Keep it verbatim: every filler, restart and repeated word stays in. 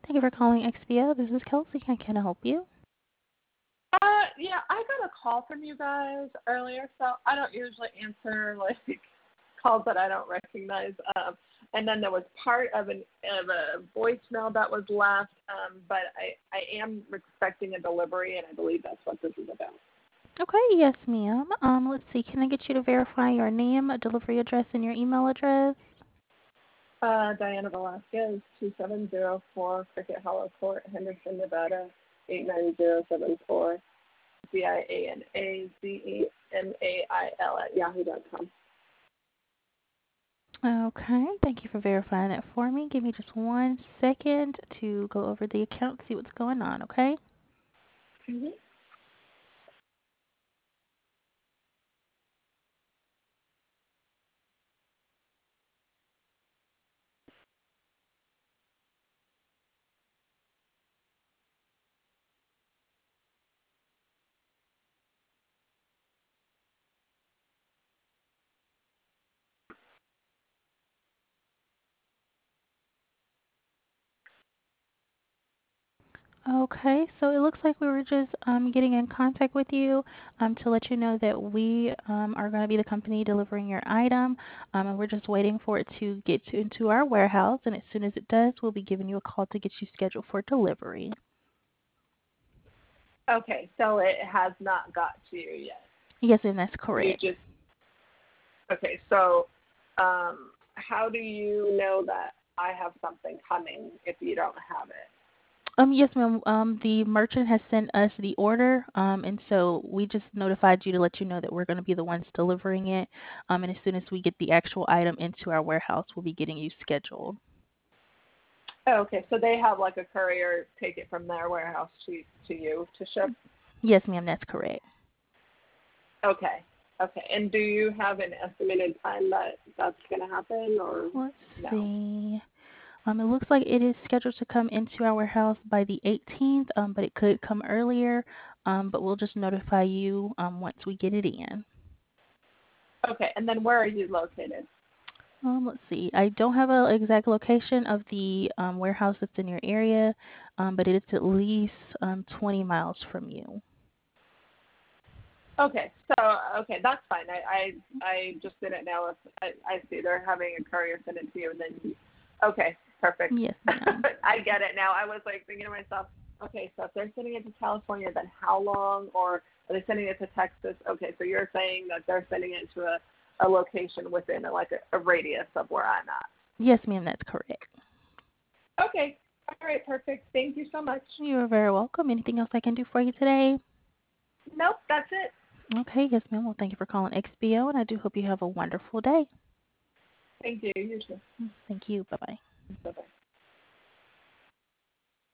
Thank you for calling X B O. This is Kelsey. How can I help you? Uh, yeah, I got a call from you guys earlier, so I don't usually answer like calls that I don't recognize. Um, and then there was part of an of a voicemail that was left, um, but I I am expecting a delivery, and I believe that's what this is about. Okay, yes, ma'am. Um, let's see. Can I get you to verify your name, a delivery address, and your email address? Uh, Diana Velasquez, two seven zero four Cricket Hollow Court, Henderson, Nevada, eight nine zero seven four. D I A N A Z E M A I L at yahoo dot com. Okay, thank you for verifying that for me. Give me just one second to go over the account, see what's going on, okay? Mm-hmm. Okay, so it looks like we were just um, getting in contact with you um, to let you know that we um, are going to be the company delivering your item, um, and we're just waiting for it to get to, into our warehouse. And as soon as it does, we'll be giving you a call to get you scheduled for delivery. Okay, so it has not got to you yet. Yes, and that's You correct. just okay. So, um, how do you know that I have something coming if you don't have it? Um, yes, ma'am. Um, the merchant has sent us the order, um, and so we just notified you to let you know that we're going to be the ones delivering it. Um, and as soon as we get the actual item into our warehouse, we'll be getting you scheduled. Oh, okay, so they have like a courier take it from their warehouse to to you to ship. Yes, ma'am, that's correct. Okay, okay. And do you have an estimated time that that's going to happen, or Let's no? see. Um, it looks like it is scheduled to come into our warehouse by the eighteenth, um, but it could come earlier. Um, but we'll just notify you um, once we get it in. Okay, and then where are you located? Um, let's see. I don't have an exact location of the um, warehouse that's in your area, um, but it is at least um, twenty miles from you. Okay, so okay, that's fine. I I, I just didn't know if I, I see they're having a courier send it to you, and then you, okay, perfect. Yes, ma'am. I get it now. I was like thinking to myself, okay, so if they're sending it to California, then how long? Or are they sending it to Texas? Okay, so you're saying that they're sending it to a, a location within a, like a, a radius of where I'm at. Yes, ma'am, that's correct. Okay, all right, perfect. Thank you so much. You are very welcome. Anything else I can do for you today? Nope, that's it. Okay, yes, ma'am. Well, thank you for calling X B O, and I do hope you have a wonderful day. Thank you. You too. Thank you. Bye bye. Bye bye.